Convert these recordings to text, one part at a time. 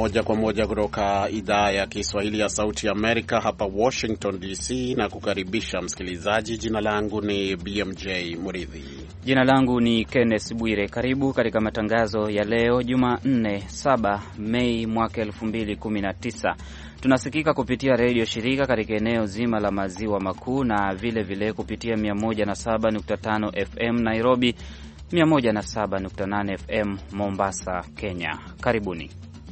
moja kwa moja kutoka idhaa ya Kiswahili ya Sauti ya Amerika hapa Washington DC, na kukaribisha msikilizaji. Jina langu ni BMJ Muridhi. Jina langu ni Kenneth Bwire. Karibu katika matangazo ya leo Jumanne 7 Mei mwaka 2019. Tunasikika kupitia redio shirika katika eneo zima la maziwa makuu na vile kupitia 107.5 FM Nairobi, 107.8 FM Mombasa, Kenya. Karibuni.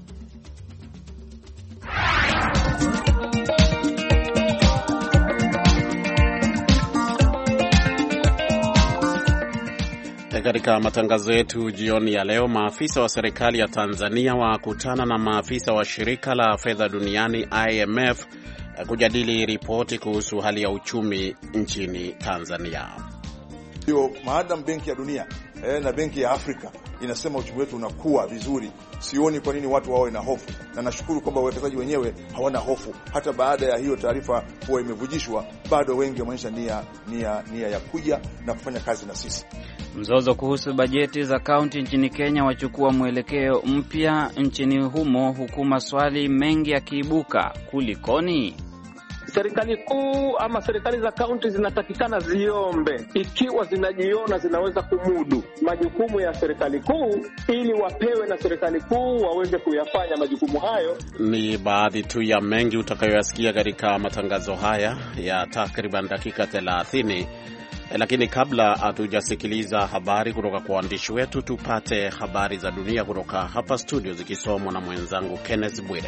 Katika matangazo yetu jioni ya leo, maafisa wa serikali ya Tanzania wakutana na maafisa wa shirika la fedha duniani IMF kujadili ripoti kuhusu hali ya uchumi nchini Tanzania. Hiyo maadamu Benki ya Dunia na Benki ya Afrika inasema uchumi wetu unakuwa vizuri, sioni kwa nini watu wawe na hofu, na nashukuru kwamba wawekezaji wenyewe hawana hofu. Hata baada ya hiyo taarifa kuwa imevujishwa, bado wengi wameonyesha nia ya kuja na kufanya kazi na sisi. Mzozo kuhusu bajeti za kaunti nchini Kenya wachukua mwelekeo mpya nchini humo, huku maswali mengi yakiibuka. Kulikoni? Serikali kuu ama serikali za kaunti zinatakikana ziombe ikiwa zinajiona zinaweza kumudu majukumu ya serikali kuu, ili wapewe na serikali kuu waweze kuyafanya majukumu hayo. Ni baadhi tu ya mengi utakayoyasikia katika matangazo haya ya takriban dakika 30. Lakini kabla hatujasikiliza habari kutoka kwa waandishi wetu, tupate habari za dunia kutoka hapa studio zikisomwa na mwenzangu Kenneth Bwire.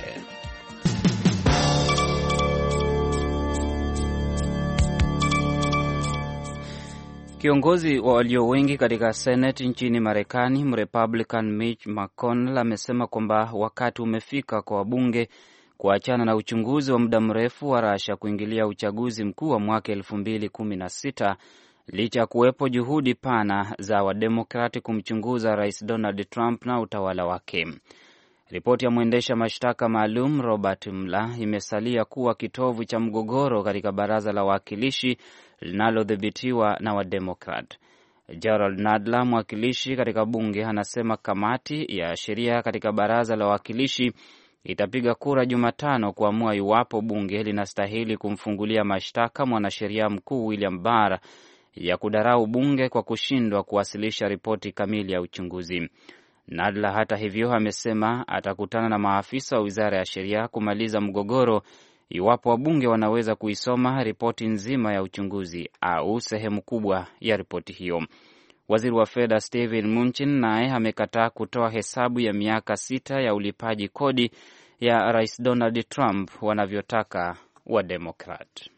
Kiongozi wa walio wengi katika Senate nchini Marekani, Mrepublican Mitch McConnell, amesema kwamba wakati umefika kwa wabunge kuachana na uchunguzi wa muda mrefu wa Russia kuingilia uchaguzi mkuu wa mwaka 2016, licha ya kuwepo juhudi pana za wademokrati kumchunguza Rais Donald Trump na utawala wake. Ripoti ya mwendesha mashtaka maalum Robert Mueller imesalia kuwa kitovu cha mgogoro katika baraza la wawakilishi linalodhibitiwa na wademokrat. Gerald Nadler, mwakilishi katika bunge, anasema kamati ya sheria katika baraza la wawakilishi itapiga kura Jumatano kuamua iwapo bunge linastahili kumfungulia mashtaka mwanasheria mkuu William Barr ya kudarau bunge kwa kushindwa kuwasilisha ripoti kamili ya uchunguzi. Nadler hata hivyo amesema atakutana na maafisa wa Wizara ya Sheria kumaliza mgogoro iwapo wabunge wanaweza kuisoma ripoti nzima ya uchunguzi au sehemu kubwa ya ripoti hiyo. Waziri wa fedha Steven Mnuchin naye amekataa kutoa hesabu ya miaka 6 ya ulipaji kodi ya Rais Donald Trump wanavyotaka wa Democrat.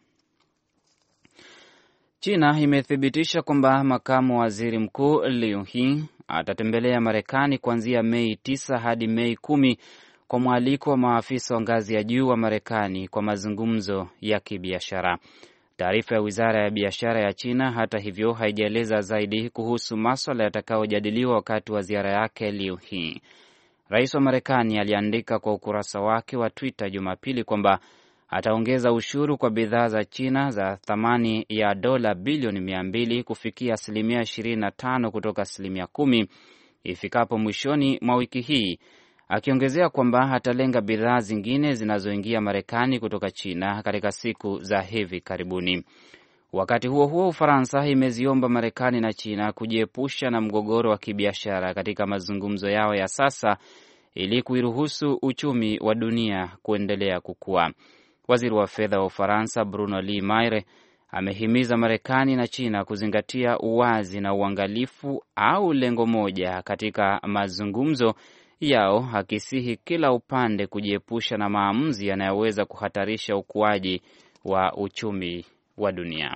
China imethibitisha kwamba makamu waziri mkuu Liu He atatembelea Marekani kuanzia Mei 9 hadi Mei 10 kwa mwaliko wa maafisa wa ngazi ya juu wa Marekani kwa mazungumzo ya kibiashara. Taarifa ya Wizara ya Biashara ya China hata hivyo haijaeleza zaidi kuhusu masuala yatakayojadiliwa wakati wa ziara yake Liu He. Rais wa Marekani aliandika kwa ukurasa wake wa Twitter Jumapili kwamba ataongeza ushuru kwa bidhaa za China za thamani ya dola bilioni 200 kufikia 25% kutoka 10% ifikapo mwishoni mwa wiki hii, akiongezea kwamba atalenga bidhaa zingine zinazoingia Marekani kutoka China katika siku za hivi karibuni. Wakati huo huo, Ufaransa imeziomba Marekani na China kujiepusha na mgogoro wa kibiashara katika mazungumzo yao ya sasa ili kuiruhusu uchumi wa dunia kuendelea kukua. Waziri wa fedha wa Ufaransa Bruno Le Maire amehimiza Marekani na China kuzingatia uwazi na uangalifu au lengo moja katika mazungumzo yao, akisihi kila upande kujiepusha na maamuzi yanayoweza kuhatarisha ukuaji wa uchumi wa dunia.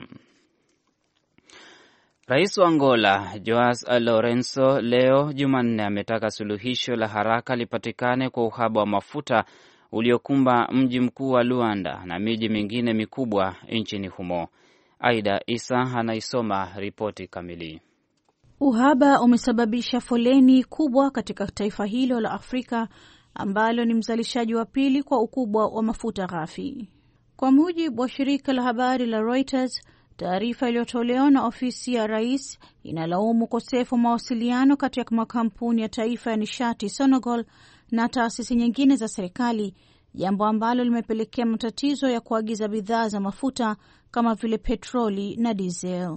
Rais wa Angola Joao Lourenço leo Jumanne ametaka suluhisho la haraka lipatikane kwa uhaba wa mafuta uliokumba mji mkuu wa Luanda na miji mingine mikubwa nchini humo. Aida Isa anaisoma ripoti kamili. Uhaba umesababisha foleni kubwa katika taifa hilo la Afrika ambalo ni mzalishaji wa pili kwa ukubwa wa mafuta ghafi. Kwa mujibu wa shirika la habari la Reuters, taarifa iliyotolewa na ofisi ya rais inalaumu ukosefu wa mawasiliano kati ya makampuni ya taifa ya nishati Senegal na taasisi nyingine za serikali, jambo ambalo limepelekea matatizo ya kuagiza bidhaa za mafuta kama vile petroli na diesel.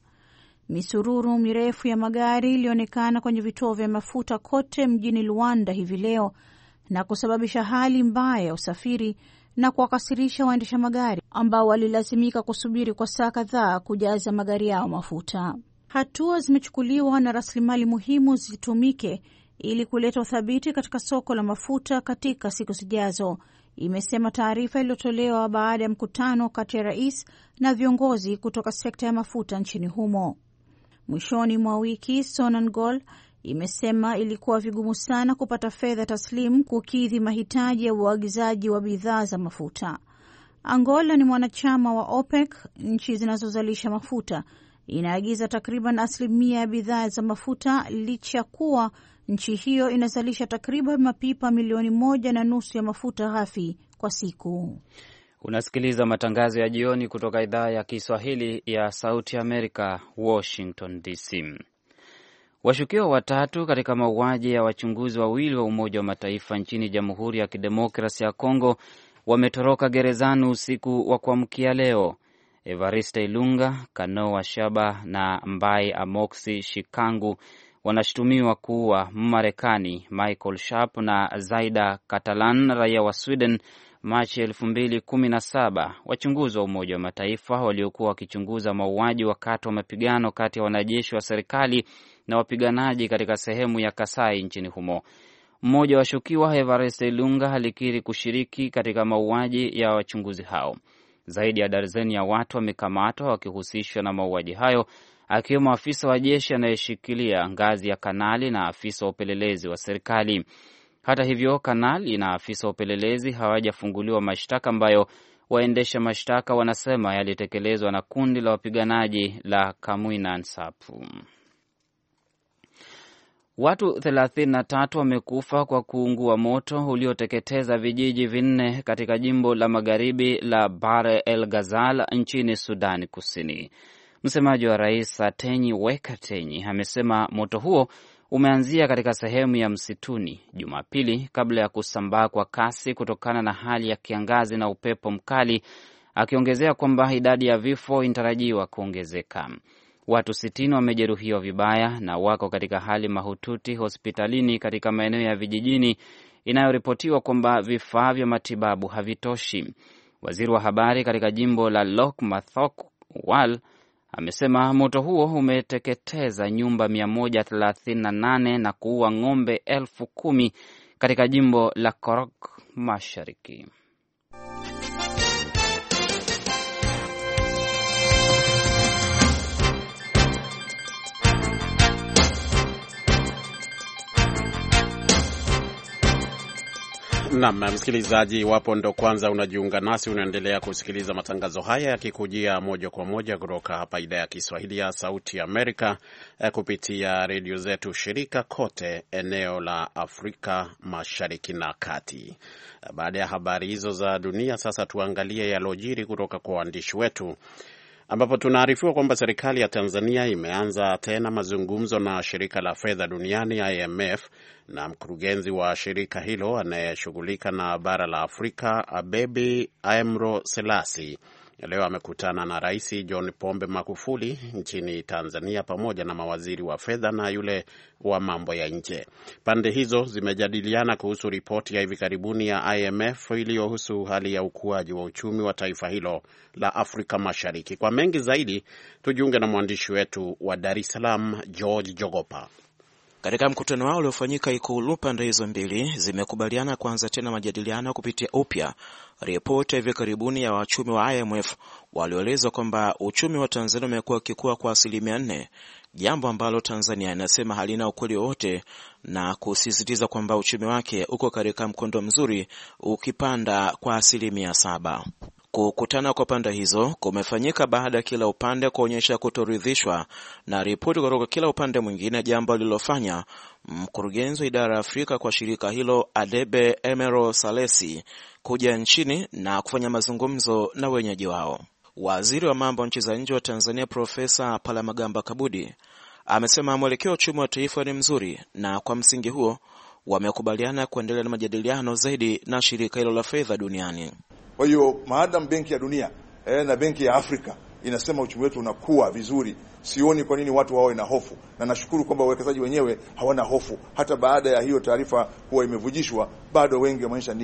Misururu mirefu ya magari ilionekana kwenye vituo vya mafuta kote mjini Luanda hivi leo na kusababisha hali mbaya ya usafiri na kuwakasirisha waendesha magari ambao walilazimika kusubiri kwa saa kadhaa kujaza magari yao mafuta. Hatua zimechukuliwa na rasilimali muhimu zitumike ili kuleta uthabiti katika soko la mafuta katika siku zijazo, imesema taarifa iliyotolewa baada ya mkutano kati ya rais na viongozi kutoka sekta ya mafuta nchini humo. Mwishoni mwa wiki, Sonangol imesema ilikuwa vigumu sana kupata fedha taslimu kukidhi mahitaji ya uagizaji wa bidhaa za mafuta. Angola ni mwanachama wa OPEC, nchi zinazozalisha mafuta. Inaagiza takriban 1% ya bidhaa za mafuta licha kuwa nchi hiyo inazalisha takriban mapipa 1.5 milioni ya mafuta ghafi kwa siku. Unasikiliza matangazo ya jioni kutoka idhaa ya Kiswahili ya Sauti Amerika, Washington DC. Washukiwa watatu katika mauaji ya wachunguzi wawili wa Umoja wa Mataifa nchini Jamhuri ya Kidemokrasia ya Kongo wametoroka gerezani usiku wa kuamkia leo. Evariste Ilunga, Kanoa Shaba na Mbai Amoksi Shikangu wanashutumiwa kuwa Mmarekani Michael Sharp na Zaida Catalan, raia wa Sweden, Machi 2017. Wachunguzi wa Umoja wa Mataifa waliokuwa wakichunguza mauaji wakati wa mapigano kati ya wanajeshi wa serikali na wapiganaji katika sehemu ya Kasai nchini humo. Mmoja wa washukiwa, Evariste Ilunga, alikiri kushiriki katika mauaji ya wachunguzi hao. Zaidi ya darzeni ya watu wamekamatwa wakihusishwa na mauaji hayo, akiwemo afisa wa jeshi anayeshikilia ngazi ya kanali na afisa wa upelelezi wa serikali. Hata hivyo, kanali na afisa wa upelelezi hawajafunguliwa mashtaka ambayo waendesha mashtaka wanasema yalitekelezwa na kundi la wapiganaji la Kamwina Nsapu. Watu 33 wamekufa kwa kuungua moto ulioteketeza vijiji 4 katika jimbo la magharibi la Bahr el Ghazal nchini Sudani Kusini. Msemaji wa rais Atenyi Wekatenyi amesema moto huo umeanzia katika sehemu ya msituni Jumapili kabla ya kusambaa kwa kasi kutokana na hali ya kiangazi na upepo mkali, akiongezea kwamba idadi ya vifo inatarajiwa kuongezeka. Watu 60 wamejeruhiwa vibaya na wako katika hali mahututi hospitalini katika maeneo ya vijijini inayoripotiwa kwamba vifaa vya matibabu havitoshi. Waziri wa habari katika jimbo la Lokmathok Wal amesema moto huo umeteketeza nyumba 138 na kuua ng'ombe 10,000 katika jimbo la Korok Mashariki. Naam, msikilizaji, iwapo ndo kwanza unajiunga nasi, unaendelea kusikiliza matangazo haya yakikujia moja kwa moja kutoka hapa idhaa ya Kiswahili ya Sauti Amerika kupitia redio zetu shirika kote eneo la Afrika Mashariki na Kati. Baada ya habari hizo za dunia, sasa tuangalie yalojiri kutoka kwa waandishi wetu, ambapo tunaarifiwa kwamba serikali ya Tanzania imeanza tena mazungumzo na shirika la fedha duniani IMF, na mkurugenzi wa shirika hilo anayeshughulika na bara la Afrika, Abebi Aemro Selasi, leo amekutana na Rais John Pombe Magufuli nchini Tanzania pamoja na mawaziri wa fedha na yule wa mambo ya nje. Pande hizo zimejadiliana kuhusu ripoti ya hivi karibuni ya IMF iliyohusu hali ya ukuaji wa uchumi wa taifa hilo la Afrika Mashariki. Kwa mengi zaidi, tujiunge na mwandishi wetu wa Dar es Salaam, George Jogopa. Katika mkutano wao uliofanyika Ikulu, pande hizo mbili zimekubaliana kuanza tena majadiliano kupitia upya ripoti ya hivi karibuni ya wachumi wa IMF walioeleza kwamba uchumi wa Tanzania umekuwa ukikua kwa 4%, jambo ambalo Tanzania inasema halina ukweli wote, na kusisitiza kwamba uchumi wake uko katika mkondo mzuri ukipanda kwa 7%. Kukutana kwa pande hizo kumefanyika baada ya kila upande kuonyesha kutoridhishwa na ripoti kutoka kila upande mwingine, jambo lililofanya mkurugenzi wa idara ya Afrika kwa shirika hilo Adebe Emero Salesi kuja nchini na kufanya mazungumzo na wenyeji wao. Waziri wa mambo nchi za nje wa Tanzania Profesa Palamagamba Kabudi amesema mwelekeo wa uchumi wa taifa ni mzuri, na kwa msingi huo wamekubaliana kuendelea na majadiliano zaidi na shirika hilo la fedha duniani. Kwa hiyo maadamu Benki ya Dunia na Benki ya Afrika inasema uchumi wetu unakuwa vizuri, sioni kwa nini watu wawe na hofu, na nashukuru kwamba wawekezaji wenyewe hawana hofu. Hata baada ya hiyo taarifa kuwa imevujishwa, bado wengi wameonyesha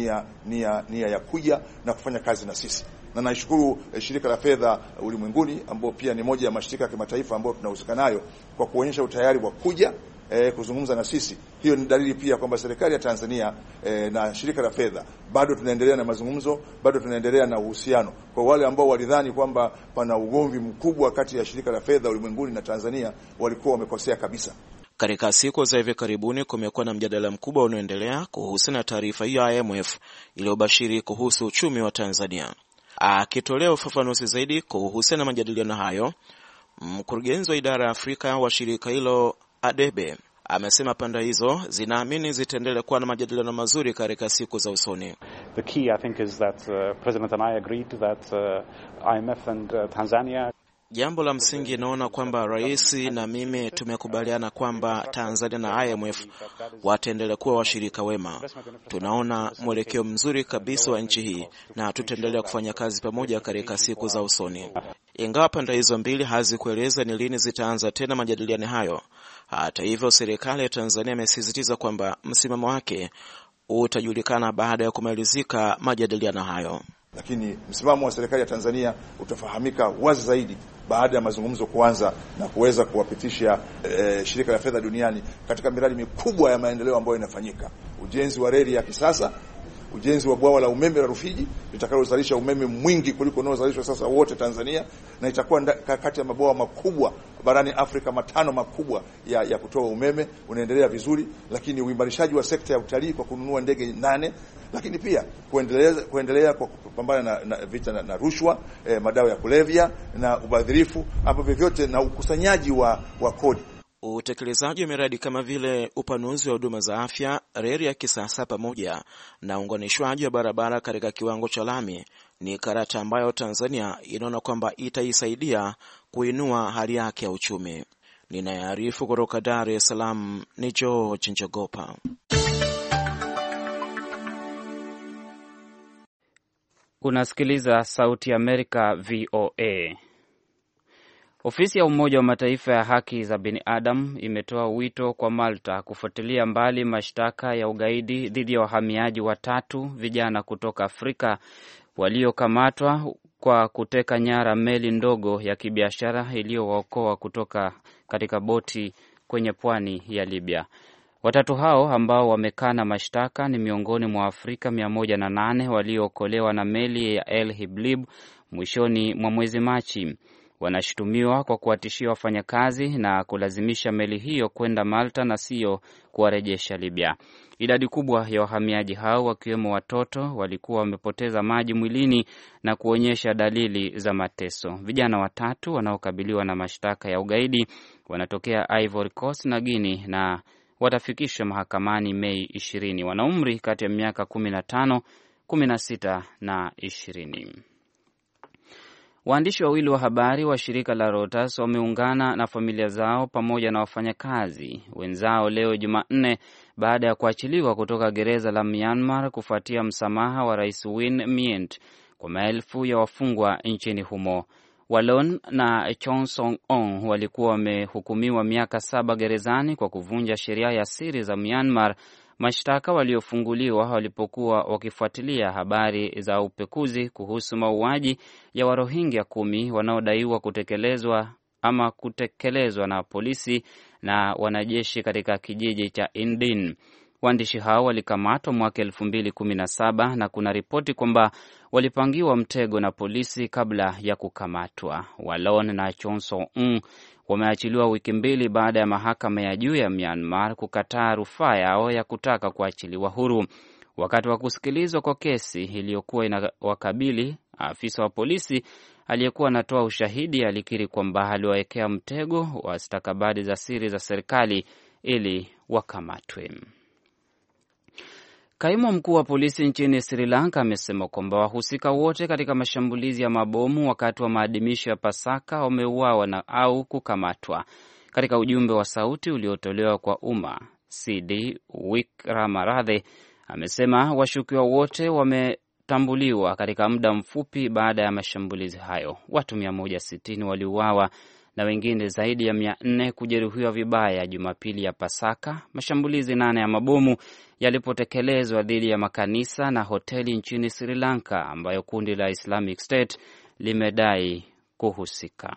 nia ya kuja na kufanya kazi na sisi, na naishukuru shirika la fedha ulimwenguni ambao pia ni moja ya mashirika ya kimataifa ambayo tunahusika nayo kwa kuonyesha utayari wa kuja kuzungumza na sisi. Hiyo ni dalili pia kwamba serikali ya Tanzania na shirika la fedha bado tunaendelea na mazungumzo, bado tunaendelea na uhusiano. Kwa wale ambao walidhani kwamba pana ugomvi mkubwa kati ya shirika la fedha ulimwenguni na Tanzania, walikuwa wamekosea kabisa. Katika siku za hivi karibuni kumekuwa na mjadala mkubwa unaoendelea kuhusiana na taarifa hiyo ya IMF iliyobashiri kuhusu uchumi wa Tanzania. Akitolea ufafanuzi zaidi kuhusiana na majadiliano hayo, mkurugenzi wa idara ya Afrika wa shirika hilo Adebe amesema pande hizo zinaamini zitaendelea kuwa na majadiliano mazuri katika siku za usoni. The key I think is that President and I agreed that IMF and Tanzania. Jambo la msingi naona kwamba rais na mimi tumekubaliana kwamba Tanzania na IMF wataendelea kuwa washirika wema. Tunaona mwelekeo mzuri kabisa wa nchi hii na tutaendelea kufanya kazi pamoja katika siku za usoni. Ingawa pande hizo mbili hazikueleza ni lini zitaanza tena majadiliano hayo, hata hivyo serikali ya Tanzania imesisitiza kwamba msimamo wake utajulikana baada ya kumalizika majadiliano hayo. Lakini msimamo wa serikali ya Tanzania utafahamika wazi zaidi baada ya mazungumzo kuanza na kuweza kuwapitisha shirika la fedha duniani katika miradi mikubwa ya maendeleo ambayo inafanyika. Ujenzi wa reli ya kisasa, ujenzi wa bwawa la umeme la Rufiji litakalozalisha umeme mwingi kuliko unaozalishwa sasa wote Tanzania, na itakuwa kati ya mabwawa makubwa barani Afrika, matano makubwa ya kutoa umeme, unaendelea vizuri. Lakini uimarishaji wa sekta ya utalii kwa kununua ndege 8, lakini pia kuendelea kwa kupambana na vita na rushwa, madawa ya kulevya na ubadhirifu, ambavyo vyote na ukusanyaji wa kodi. Utekelezaji wa miradi kama vile upanuzi wa huduma za afya, reli ya kisasa pamoja na uunganishwaji wa barabara katika kiwango cha lami ni karata ambayo Tanzania inaona kwamba itaisaidia kuinua hali yake ya uchumi. Ninaarifu kutoka Dar es Salaam ni George Njogopa. Unasikiliza Sauti ya Amerika, VOA. Ofisi ya Umoja wa Mataifa ya haki za binadamu imetoa wito kwa Malta kufuatilia mbali mashtaka ya ugaidi dhidi ya wahamiaji 3 vijana kutoka Afrika waliokamatwa kwa kuteka nyara meli ndogo ya kibiashara iliyowaokoa kutoka katika boti kwenye pwani ya Libya. 3 hao ambao wamekana mashtaka ni miongoni mwa Afrika 108 waliookolewa na meli ya El Hiblib mwishoni mwa mwezi Machi. Wanashutumiwa kwa kuwatishia wafanyakazi na kulazimisha meli hiyo kwenda Malta na sio kuwarejesha Libya. Idadi kubwa ya wahamiaji hao wakiwemo watoto walikuwa wamepoteza maji mwilini na kuonyesha dalili za mateso. Vijana 3 wanaokabiliwa na mashtaka ya ugaidi wanatokea Ivory Coast na Guinea na watafikishwa mahakamani Mei 20. Wana umri kati ya miaka 15, 16 na 20. Waandishi 2 wa habari wa shirika la Reuters wameungana na familia zao pamoja na wafanyakazi wenzao leo Jumanne baada ya kuachiliwa kutoka gereza la Myanmar kufuatia msamaha wa Rais Win Myint kwa maelfu ya wafungwa nchini humo. Walon na Chong Song-ong walikuwa wamehukumiwa miaka 7 gerezani kwa kuvunja sheria ya siri za Myanmar, mashtaka waliofunguliwa walipokuwa wakifuatilia habari za upekuzi kuhusu mauaji ya Warohingya 10 wanaodaiwa kutekelezwa na polisi na wanajeshi katika kijiji cha Indin. Waandishi hao walikamatwa mwaka 2017 na kuna ripoti kwamba walipangiwa mtego na polisi kabla ya kukamatwa. Walon na Chong-song wameachiliwa wiki 2 baada ya mahakama ya juu ya Myanmar kukataa rufaa yao ya kutaka kuachiliwa huru. Wakati wa kusikilizwa kwa kesi iliyokuwa inawakabili, afisa wa polisi aliyekuwa anatoa ushahidi alikiri kwamba aliwawekea mtego wa stakabadhi za siri za serikali ili wakamatwe. Kaimu mkuu wa polisi nchini Sri Lanka amesema kwamba wahusika wote katika mashambulizi ya mabomu wakati wa maadhimisho ya Pasaka wameuawa au kukamatwa. Katika ujumbe wa sauti uliotolewa kwa umma, CD Wickramarathe amesema washukiwa wote wametambuliwa katika muda mfupi baada ya mashambulizi hayo. Watu 160 waliuawa na wengine zaidi ya 400 kujeruhiwa vibaya Jumapili ya Pasaka, mashambulizi 8 ya mabomu yalipotekelezwa dhidi ya makanisa na hoteli nchini Sri Lanka ambayo kundi la Islamic State limedai kuhusika.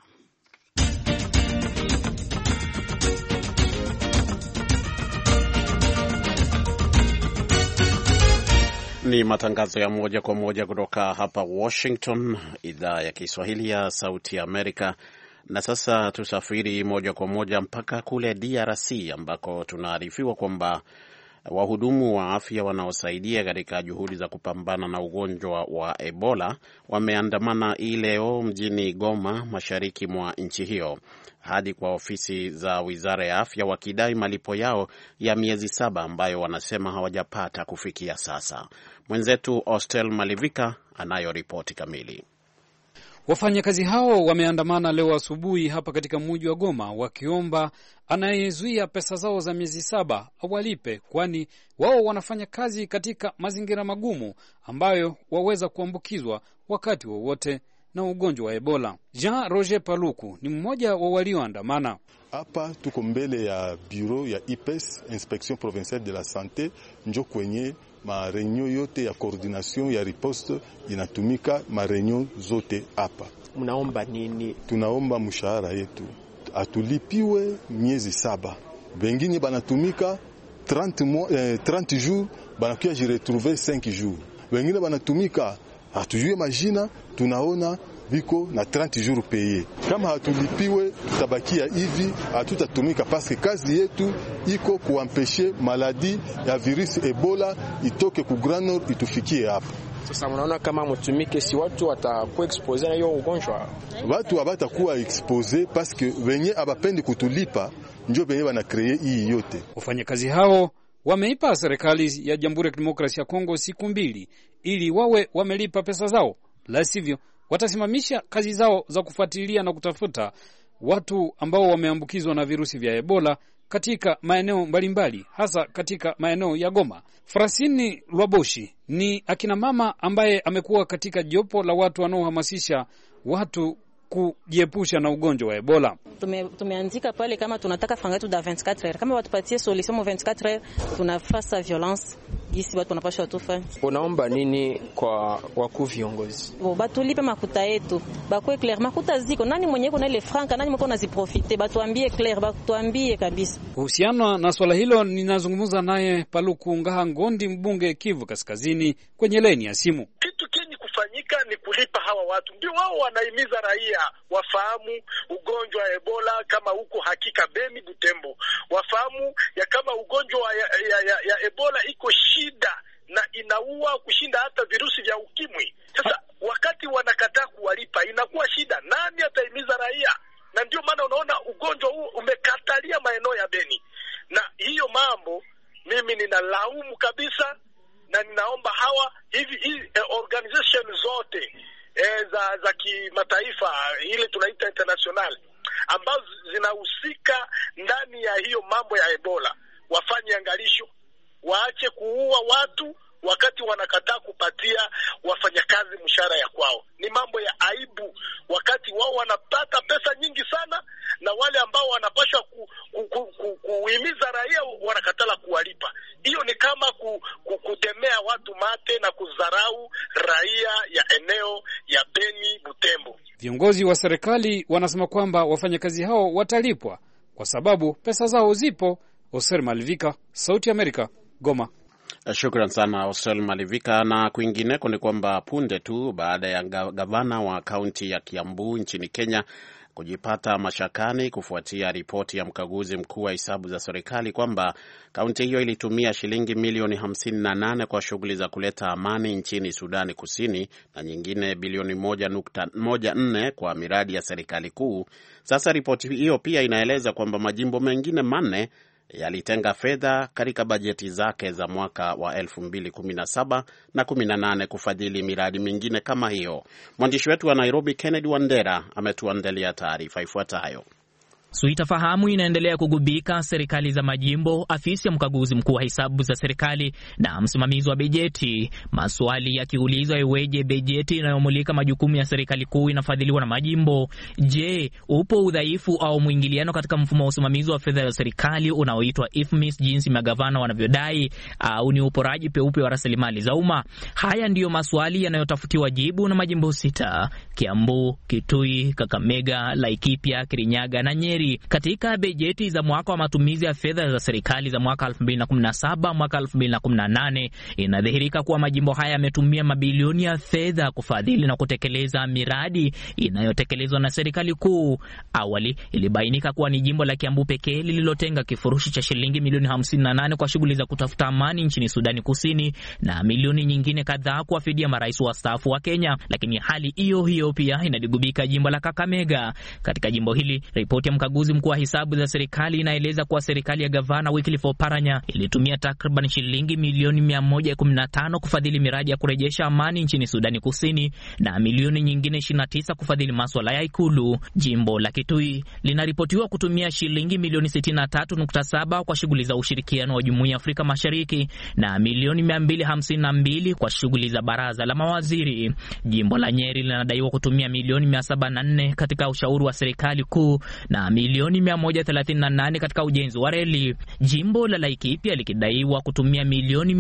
Ni matangazo ya moja kwa moja kutoka hapa Washington, idhaa ya Kiswahili ya Sauti ya Amerika. Na sasa tusafiri moja kwa moja mpaka kule DRC ambako tunaarifiwa kwamba wahudumu wa afya wanaosaidia katika juhudi za kupambana na ugonjwa wa Ebola wameandamana hii leo mjini Goma, mashariki mwa nchi hiyo, hadi kwa ofisi za Wizara ya Afya wakidai malipo yao ya miezi 7 ambayo wanasema hawajapata kufikia sasa. Mwenzetu Ostel Malivika anayo ripoti kamili. Wafanyakazi hao wameandamana leo asubuhi hapa katika mji wa Goma wakiomba anayezuia pesa zao za miezi 7 awalipe, kwani wao wanafanya kazi katika mazingira magumu ambayo waweza kuambukizwa wakati wowote na ugonjwa wa Ebola. Jean Roger Paluku ni mmoja wa walioandamana. Hapa tuko mbele ya bureau ya IPES, Inspection Provinciale de la Santé, njo kwenye mareunion yote ya coordination ya riposte inatumika, mareunion zote hapa. Mnaomba nini? Tunaomba mshahara yetu atulipiwe miezi 7. Wengine banatumika 30 jours, banakuja jiretrouver 5 jours. Wengine banatumika hatujue majina, tunaona biko na 30 jours paye. Kama hatulipiwe tutabakia hivi, hatutatumika paske kazi yetu iko kuampeshe maladi ya virus Ebola itoke ku Grand Nord itufikie hapa. Sasa mnaona kama mtumike, si watu watakuwa expose na hiyo ugonjwa? Watu hawatakuwa expose paske wenye abapendi kutulipa ndio wenye wana create hii yote. Wafanyakazi hao wameipa serikali ya Jamhuri ya Kidemokrasia ya Kongo siku 2 ili wawe wamelipa pesa zao, la sivyo watasimamisha kazi zao za kufuatilia na kutafuta watu ambao wameambukizwa na virusi vya Ebola katika maeneo mbalimbali, hasa katika maeneo ya Goma. Frasini Lwaboshi ni akina mama ambaye amekuwa katika jopo la watu wanaohamasisha watu kujiepusha na ugonjwa wa Ebola. Tumeandika pale kama tunataka fangatu da 24 heures. Kama watupatie solution mu 24 heures, tunafasa violence gisi watu wanapaswa tufa. Unaomba nini kwa wakuu viongozi? Batulipe makuta yetu. Bakwe clair makuta ziko. Nani mwenye kuna ile franka, nani mko naziprofite? Batuambie clair, batuambie kabisa. Kuhusiana na swala hilo ninazungumza naye Paluku Ngaha Ngondi, mbunge Kivu Kaskazini, kwenye laini ya simu. Kufanyika ni kulipa hawa watu, ndio wao wanahimiza raia wafahamu ugonjwa wa Ebola kama huko hakika Beni, Butembo, wafahamu ya kama ugonjwa ya Ebola iko shida na inaua kushinda hata virusi vya ukimwi. Sasa wakati wanakataa kuwalipa inakuwa shida, nani atahimiza raia? Na ndio maana unaona ugonjwa huu umekatalia maeneo ya Beni, na hiyo mambo mimi ninalaumu kabisa. Na ninaomba hawa hivi organization zote za kimataifa, ile tunaita international, ambazo zinahusika ndani ya hiyo mambo ya Ebola, wafanye angalisho, waache kuua watu wakati wanakataa kupatia wafanyakazi mshahara ya kwao. Ni mambo ya aibu wakati wao wanapata pesa nyingi sana, na wale ambao wanapaswa kuhimiza raia wanakatala kuwalipa. Hiyo ni kama kutemea watu mate na kudharau raia ya eneo ya Beni, Butembo. Viongozi wa serikali wanasema kwamba wafanyakazi hao watalipwa kwa sababu pesa zao zipo. Oser Malivika, Sauti ya Amerika, Goma. Shukran sana Osel Malivika. Na kwingineko ni kwamba punde tu baada ya gavana wa kaunti ya Kiambu nchini Kenya kujipata mashakani kufuatia ripoti ya mkaguzi mkuu wa hesabu za serikali kwamba kaunti hiyo ilitumia shilingi milioni 58 kwa shughuli za kuleta amani nchini Sudani Kusini na nyingine bilioni 1.14 kwa miradi ya serikali kuu. Sasa ripoti hiyo pia inaeleza kwamba majimbo mengine 4 yalitenga fedha katika bajeti zake za mwaka wa 2017 na 18 kufadhili miradi mingine kama hiyo. Mwandishi wetu wa Nairobi Kennedy Wandera ametuandalia taarifa ifuatayo. Suitafahamu inaendelea kugubika serikali za majimbo, afisi ya mkaguzi mkuu wa hesabu za serikali na msimamizi wa bajeti. Maswali yakiulizwa iweje bajeti inayomulika majukumu ya serikali kuu inafadhiliwa na majimbo. Je, upo udhaifu au mwingiliano katika mfumo wa usimamizi wa fedha za serikali unaoitwa IFMIS jinsi magavana wanavyodai, au ni uporaji peupe wa rasilimali za umma? Haya ndiyo maswali yanayotafutiwa jibu na majimbo 6: Kiambu, Kitui, Kakamega, Laikipia, Kirinyaga na Nyeri. Katika bajeti za mwaka wa matumizi ya fedha za serikali za mwaka 2017 mwaka 2018, inadhihirika kuwa majimbo haya yametumia mabilioni ya fedha kufadhili na kutekeleza miradi inayotekelezwa na serikali kuu. Awali ilibainika kuwa ni jimbo la Kiambu pekee lililotenga kifurushi cha shilingi milioni 58 kwa shughuli za kutafuta amani nchini Sudani Kusini na milioni nyingine kadhaa kuwafidia marais wastaafu wa Kenya. Lakini hali hiyo pia inadigubika jimbo la Kakamega. Katika jimbo hili, ripoti ya mkaguzi mkuu wa hesabu za serikali inaeleza kuwa serikali ya gavana Wycliffe Oparanya ilitumia takriban shilingi milioni 115 kufadhili miradi ya kurejesha amani nchini Sudani Kusini na milioni nyingine 29 kufadhili masuala ya ikulu. Jimbo la Kitui linaripotiwa kutumia shilingi milioni 63.7 kwa shughuli za ushirikiano wa Jumuiya ya Afrika Mashariki na milioni 252 kwa shughuli za baraza la mawaziri. Jimbo la Nyeri linadaiwa kutumia milioni 704 katika ushauri wa serikali kuu na milioni 138 katika ujenzi wa reli. Jimbo la Laikipia likidaiwa kutumia milioni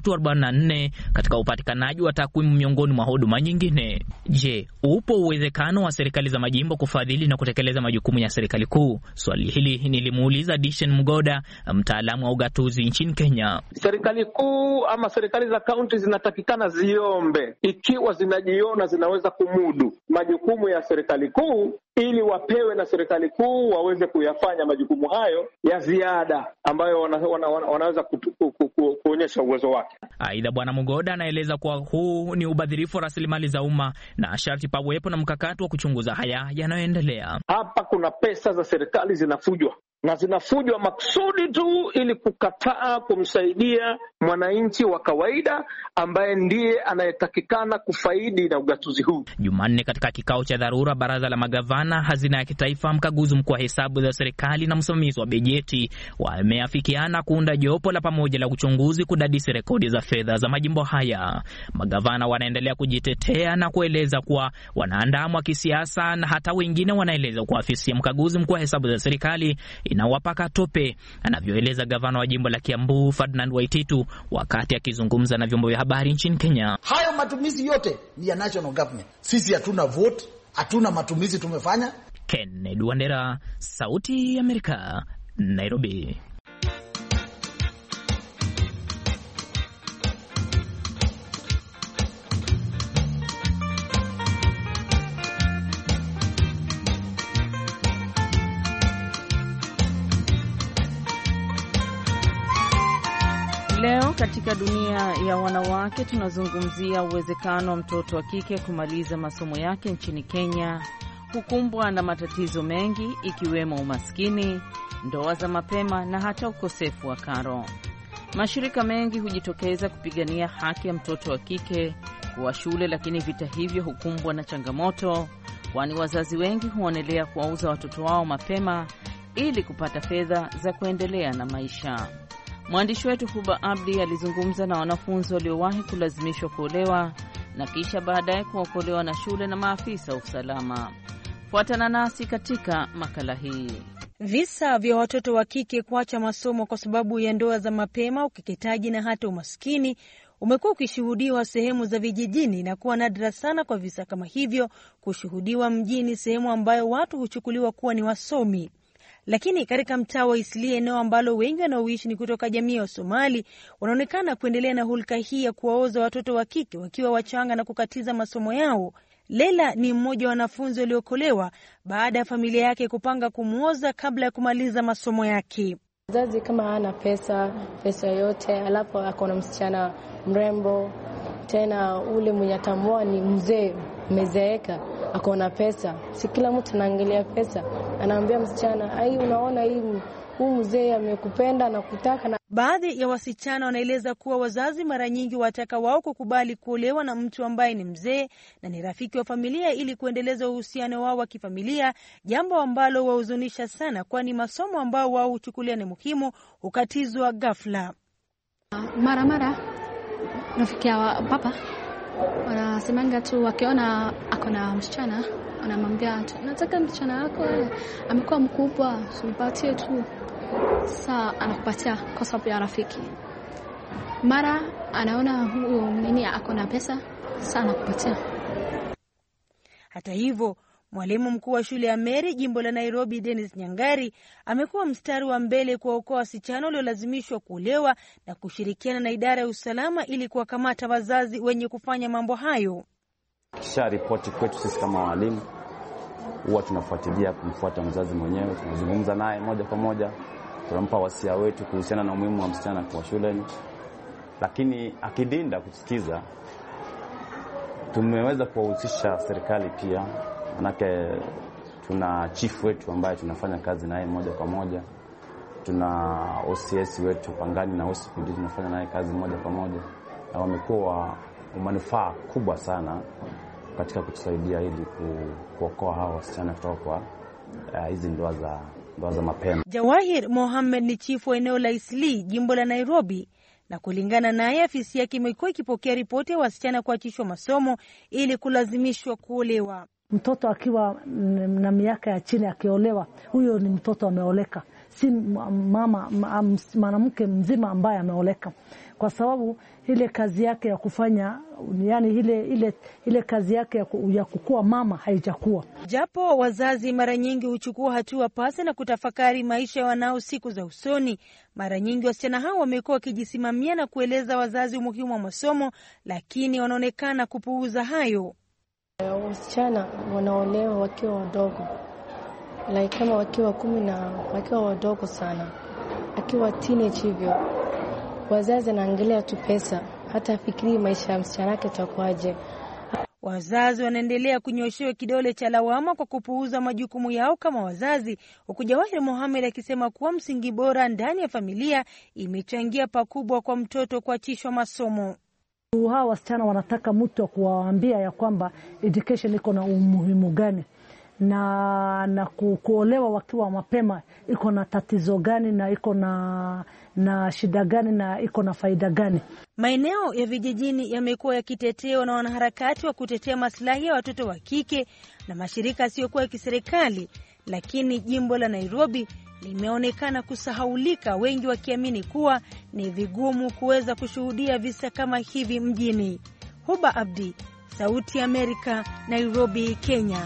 344 katika upatikanaji wa takwimu miongoni mwa huduma nyingine. Je, upo uwezekano wa serikali za majimbo kufadhili na kutekeleza majukumu ya serikali kuu? Swali hili nilimuuliza Dishen Mgoda, mtaalamu wa ugatuzi nchini Kenya. Serikali kuu ama serikali za kaunti zinatakikana ziombe ikiwa zinajiona zinaweza kumudu majukumu ya serikali kuu, ili wapewe na serikali kuu waweze kuyafanya majukumu hayo ya ziada ambayo wanaweza kuonyesha uwezo wake. Aidha, Bwana Mugoda anaeleza kuwa huu ni ubadhirifu wa rasilimali za umma na sharti pawepo na mkakati wa kuchunguza haya yanayoendelea. Hapa kuna pesa za serikali zinafujwa, na zinafujwa maksudi tu ili kukataa kumsaidia mwananchi wa kawaida ambaye ndiye anayetakikana kufaidi na ugatuzi huu. Jumanne, katika kikao cha dharura baraza la magavana, hazina ya kitaifa, mkaguzi mkuu wa hesabu za serikali na msimamizi wa bajeti wameafikiana kuunda jopo la pamoja la uchunguzi kudadisi rekodi za fedha za majimbo haya. Magavana wanaendelea kujitetea na kueleza kuwa wanaandamwa kisiasa, na hata wengine wanaeleza kuwa afisi ya mkaguzi mkuu wa hesabu za serikali inawapaka tope, anavyoeleza gavana wa jimbo la Kiambu Ferdinand Waititu wakati akizungumza na vyombo vya habari nchini Kenya. Hayo matumizi yote ni ya national government. Sisi hatuna vote, hatuna matumizi tumefanya. Kennedy Wandera, Sauti ya Amerika, Nairobi. Leo katika dunia ya wanawake tunazungumzia uwezekano wa mtoto wa kike kumaliza masomo yake nchini Kenya hukumbwa na matatizo mengi ikiwemo umaskini, ndoa za mapema na hata ukosefu wa karo. Mashirika mengi hujitokeza kupigania haki ya mtoto wa kike kuwa shule, lakini vita hivyo hukumbwa na changamoto, kwani wazazi wengi huonelea kuwauza watoto wao mapema ili kupata fedha za kuendelea na maisha. Mwandishi wetu Huba Abdi alizungumza na wanafunzi waliowahi kulazimishwa kuolewa na kisha baadaye kuokolewa na shule na maafisa wa usalama. Fuatana nasi katika makala hii. Visa vya watoto wa kike kuacha masomo kwa sababu ya ndoa za mapema, ukeketaji na hata umaskini umekuwa ukishuhudiwa sehemu za vijijini na kuwa nadra sana kwa visa kama hivyo kushuhudiwa mjini, sehemu ambayo watu huchukuliwa kuwa ni wasomi. Lakini katika mtaa wa Isli, eneo ambalo wengi wanaoishi ni kutoka jamii ya Somali, wanaonekana kuendelea na hulka hii ya kuwaoza watoto wa kike wakiwa wachanga na kukatiza masomo yao. Lela ni mmoja wa wanafunzi waliokolewa baada ya familia yake kupanga kumuoza kabla ya kumaliza masomo yake. Mzazi kama hana pesa yote, alafu akona msichana mrembo, tena ule mwenye atamwoa ni mzee mezeeka, akona pesa. Si kila mtu anaangalia pesa. Anaambia msichana, "Ai, unaona hii huyu mzee amekupenda na kutaka." Baadhi ya wasichana wanaeleza kuwa wazazi mara nyingi wataka wao kukubali kuolewa na mtu ambaye ni mzee na ni rafiki wa familia ili kuendeleza uhusiano wao wa kifamilia, jambo ambalo wahuzunisha sana, kwani masomo ambao wao huchukulia ni muhimu hukatizwa ghafla. Mara rafiki ya papa wanasemanga tu wakiona akona msichana wanamwambia tu, nataka msichana wako amekuwa mkubwa, usimpatie tu. Saa anakupatia kwa sababu ya rafiki. Mara anaona huyo nini akona pesa, saa anakupatia. Hata hivyo, mwalimu mkuu wa shule ya Mary jimbo la Nairobi, Dennis Nyangari, amekuwa mstari wa mbele kuwaokoa wasichana waliolazimishwa kuolewa na kushirikiana na idara ya usalama ili kuwakamata wazazi wenye kufanya mambo hayo. Kisha ripoti kwetu sisi kama walimu, huwa tunafuatilia kumfuata mzazi mwenyewe, tunazungumza naye moja kwa moja, tunampa wasia wetu kuhusiana na umuhimu wa msichana kwa shuleni. Lakini akidinda kusikiza, tumeweza kuwahusisha serikali pia, manake tuna chief wetu ambaye tunafanya kazi naye moja kwa moja, tuna OCS wetu Pangani na OCPD tunafanya naye kazi moja kwa moja, na wamekuwa manufaa kubwa sana katika kutusaidia ili kuokoa hawa wasichana kutoka kwa hizi ndoa za mapema. Jawahir Mohammed ni chifu wa eneo la Eastleigh, jimbo la Nairobi, na kulingana naye afisi yake imekuwa ikipokea ripoti ya wasichana kuachishwa masomo ili kulazimishwa kuolewa. Mtoto akiwa na miaka ya chini akiolewa, huyo ni mtoto ameoleka, si mwanamke mzima ambaye ameoleka, kwa sababu ile kazi yake ya kufanya, yani ile kazi yake ya kukua mama haijakuwa. Japo wazazi mara nyingi huchukua hatua pasi na kutafakari maisha ya wanao siku za usoni, mara nyingi wasichana hao wamekuwa wakijisimamia na kueleza wazazi umuhimu wa masomo, lakini wanaonekana kupuuza hayo. Wasichana wanaolewa wakiwa wadogo, kama wakiwa 10 na wakiwa wadogo sana, akiwa teenage hivyo. Wazazi wanaangalia tu pesa, hata fikiri maisha ya msichana wake itakuwaje. Wazazi wanaendelea kunyoshewa kidole cha lawama kwa kupuuza majukumu yao kama wazazi, huku Jawahir Mohammed akisema kuwa msingi bora ndani ya familia imechangia pakubwa kwa mtoto kuachishwa masomo. Hawa wasichana wanataka mtu kuwaambia ya kwamba education iko na umuhimu gani, na kuolewa wakiwa mapema iko na tatizo gani, na iko na shida gani, na iko na faida gani. Maeneo ya vijijini yamekuwa yakitetewa na wanaharakati wa kutetea maslahi ya watoto wa kike na mashirika yasiyokuwa ya kiserikali, lakini jimbo la Nairobi limeonekana kusahaulika, wengi wakiamini kuwa ni vigumu kuweza kushuhudia visa kama hivi mjini. Huba Abdi, Sauti ya Amerika, Nairobi, Kenya.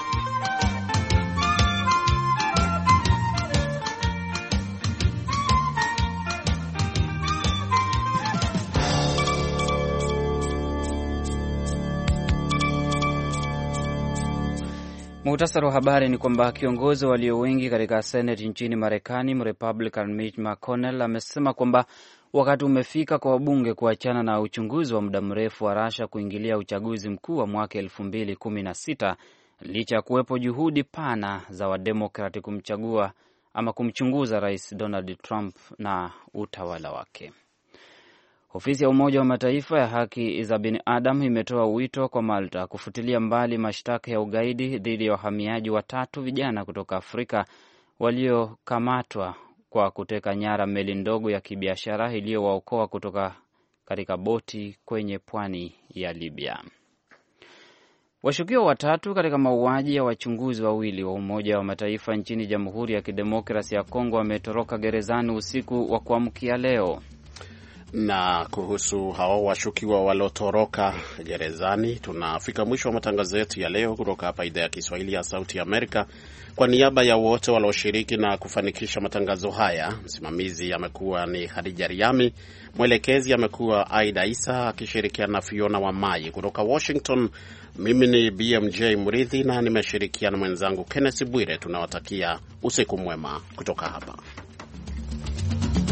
Muhtasari wa habari ni kwamba kiongozi walio wengi katika Senate nchini Marekani, Republican Mitch McConnell, amesema kwamba wakati umefika kwa wabunge kuachana na uchunguzi wa muda mrefu wa Russia kuingilia uchaguzi mkuu wa mwaka 2016, licha ya kuwepo juhudi pana za Wademokrati kumchagua ama kumchunguza Rais Donald Trump na utawala wake. Ofisi ya Umoja wa Mataifa ya haki za binadamu imetoa wito kwa Malta kufutilia mbali mashtaka ya ugaidi dhidi ya wahamiaji 3 vijana kutoka Afrika waliokamatwa kwa kuteka nyara meli ndogo ya kibiashara iliyowaokoa kutoka katika boti kwenye pwani ya Libya. Washukiwa 3 katika mauaji ya wachunguzi 2 wa Umoja wa Mataifa nchini Jamhuri ya Kidemokrasia ya Kongo wametoroka gerezani usiku wa kuamkia leo. Na kuhusu hao washukiwa walotoroka gerezani, tunafika mwisho wa matangazo yetu ya leo kutoka hapa idhaa ya Kiswahili ya Sauti ya Amerika. Kwa niaba ya wote walioshiriki na kufanikisha matangazo haya, msimamizi amekuwa ni Khadija Riami, mwelekezi amekuwa Aida Isa akishirikiana na Fiona Wamai. Kutoka Washington, mimi ni BMJ Murithi na nimeshirikiana mwenzangu Kenneth Bwire. Tunawatakia usiku mwema kutoka hapa.